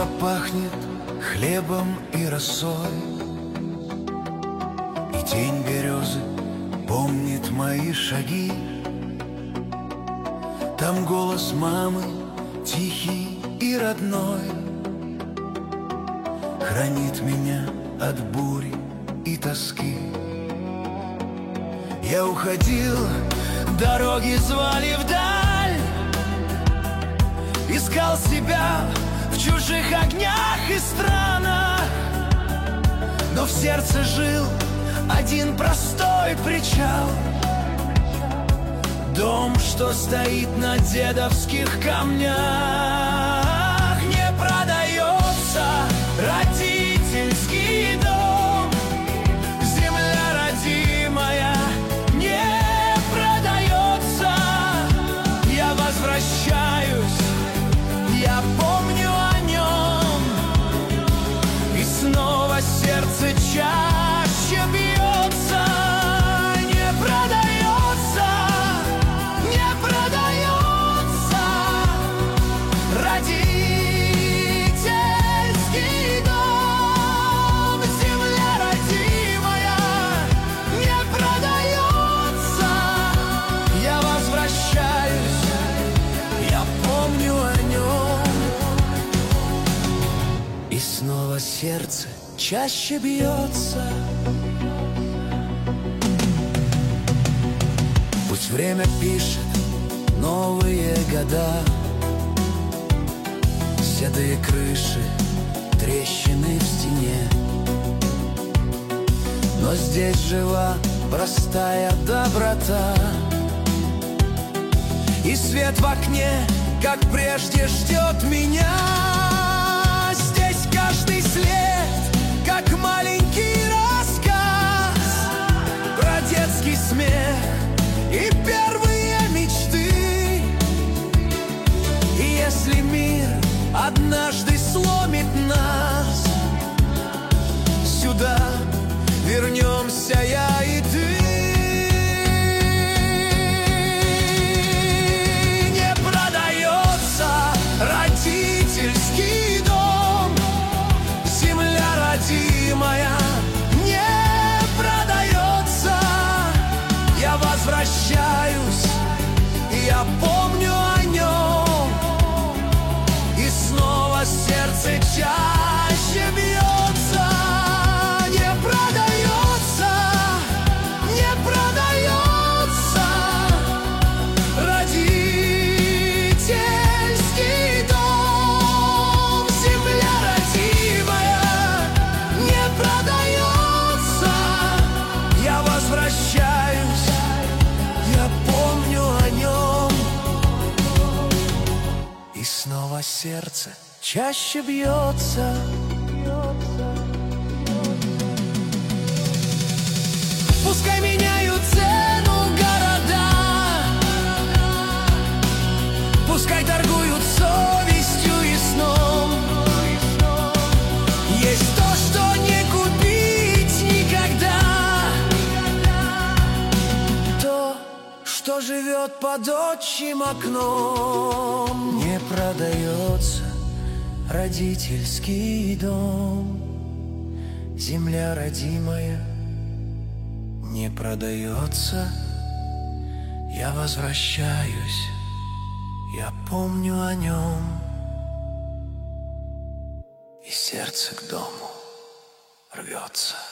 Утро пахнет хлебом и росой, и тень березы помнит мои шаги. Там голос мамы, тихий и родной, хранит меня от бури и тоски. Я уходил, дороги звали вдаль, искал себя в чужих огнях и странах, но в сердце жил один простой причал. Дом, что стоит на дедовских камнях, не продается родительский дом. Земля родимая не продается. Я возвращаюсь, я помню о нем, и снова сердце чаще бьется. Не продается, не продается родительский дом. Земля родимая не продается. Я возвращаюсь, я помню о нем, и снова сердце чаще бьется. Пусть время пишет новые года, седые крыши, трещины в стене, но здесь жива простая доброта, и свет в окне, как прежде, ждет меня. Здесь каждый след, как маленький рассказ про детский смех и первые мечты. И если мир однажды сломит нас, сюда вернемся я и ты. Не продается родительский дом. Земля родимая не продается. Я возвращаюсь, я помню о нем, и снова сердце чаще бьется. Не продается, не продается родительский дом. Земля родимая не продается. Я возвращаюсь, я помню о нем, и снова сердце чаще бьется. Пускай меняют цену города, пускай торгуют совестью и сном. Есть то, что не купить никогда, то, что живет под отчим окном. Не продается родительский дом. Земля родимая не продается. Я возвращаюсь, я помню о нем, и сердце к дому рвется.